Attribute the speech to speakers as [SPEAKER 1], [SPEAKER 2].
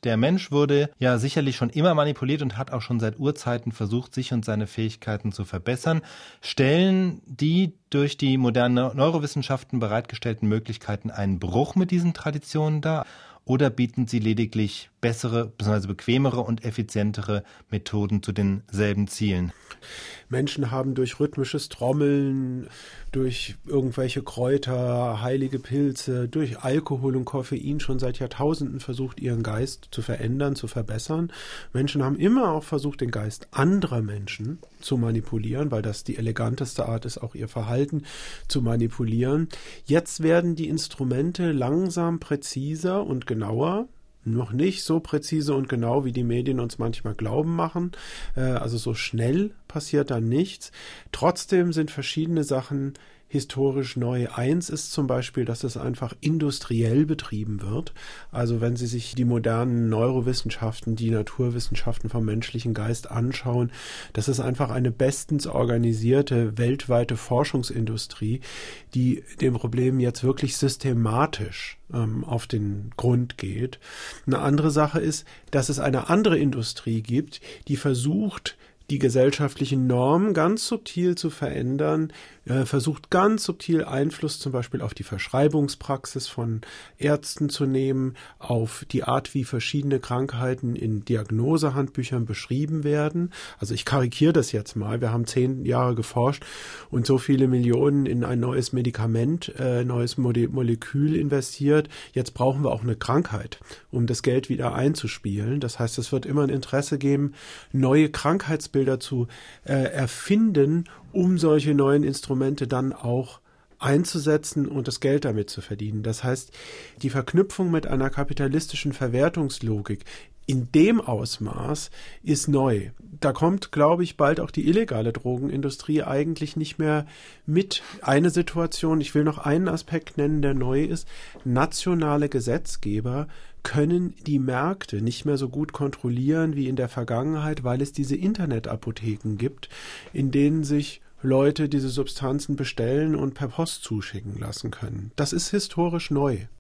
[SPEAKER 1] Der Mensch wurde ja sicherlich schon immer manipuliert und hat auch schon seit Urzeiten versucht, sich und seine Fähigkeiten zu verbessern. Stellen die durch die modernen Neurowissenschaften bereitgestellten Möglichkeiten einen Bruch mit diesen Traditionen dar? Oder bieten sie lediglich bessere bzw. bequemere und effizientere Methoden zu denselben Zielen?
[SPEAKER 2] Menschen haben durch rhythmisches Trommeln, durch irgendwelche Kräuter, heilige Pilze, durch Alkohol und Koffein schon seit Jahrtausenden versucht, ihren Geist zu verändern, zu verbessern. Menschen haben immer auch versucht, den Geist anderer Menschen zu manipulieren, weil das die eleganteste Art ist, auch ihr Verhalten zu manipulieren. Jetzt werden die Instrumente langsam präziser und genauer. Noch nicht so präzise und genau, wie die Medien uns manchmal glauben machen. Also so schnell passiert da nichts. Trotzdem sind verschiedene Sachen historisch neu. Eins ist zum Beispiel, dass es einfach industriell betrieben wird. Also wenn Sie sich die modernen Neurowissenschaften, die Naturwissenschaften vom menschlichen Geist anschauen, das ist einfach eine bestens organisierte weltweite Forschungsindustrie, die dem Problem jetzt wirklich systematisch auf den Grund geht. Eine andere Sache ist, dass es eine andere Industrie gibt, die versucht, die gesellschaftlichen Normen ganz subtil zu verändern, versucht ganz subtil Einfluss zum Beispiel auf die Verschreibungspraxis von Ärzten zu nehmen, auf die Art, wie verschiedene Krankheiten in Diagnosehandbüchern beschrieben werden. Also ich karikiere das jetzt mal. Wir haben 10 Jahre geforscht und so viele Millionen in ein neues Medikament, neues Molekül investiert. Jetzt brauchen wir auch eine Krankheit, um das Geld wieder einzuspielen. Das heißt, es wird immer ein Interesse geben, neue Krankheitsbilder zu erfinden, um solche neuen Instrumente dann auch einzusetzen und das Geld damit zu verdienen. Das heißt, die Verknüpfung mit einer kapitalistischen Verwertungslogik in dem Ausmaß ist neu. Da kommt, glaube ich, bald auch die illegale Drogenindustrie eigentlich nicht mehr mit. Eine Situation, ich will noch einen Aspekt nennen, der neu ist. Nationale Gesetzgeber können die Märkte nicht mehr so gut kontrollieren wie in der Vergangenheit, weil es diese Internetapotheken gibt, in denen sich Leute diese Substanzen bestellen und per Post zuschicken lassen können. Das ist historisch neu.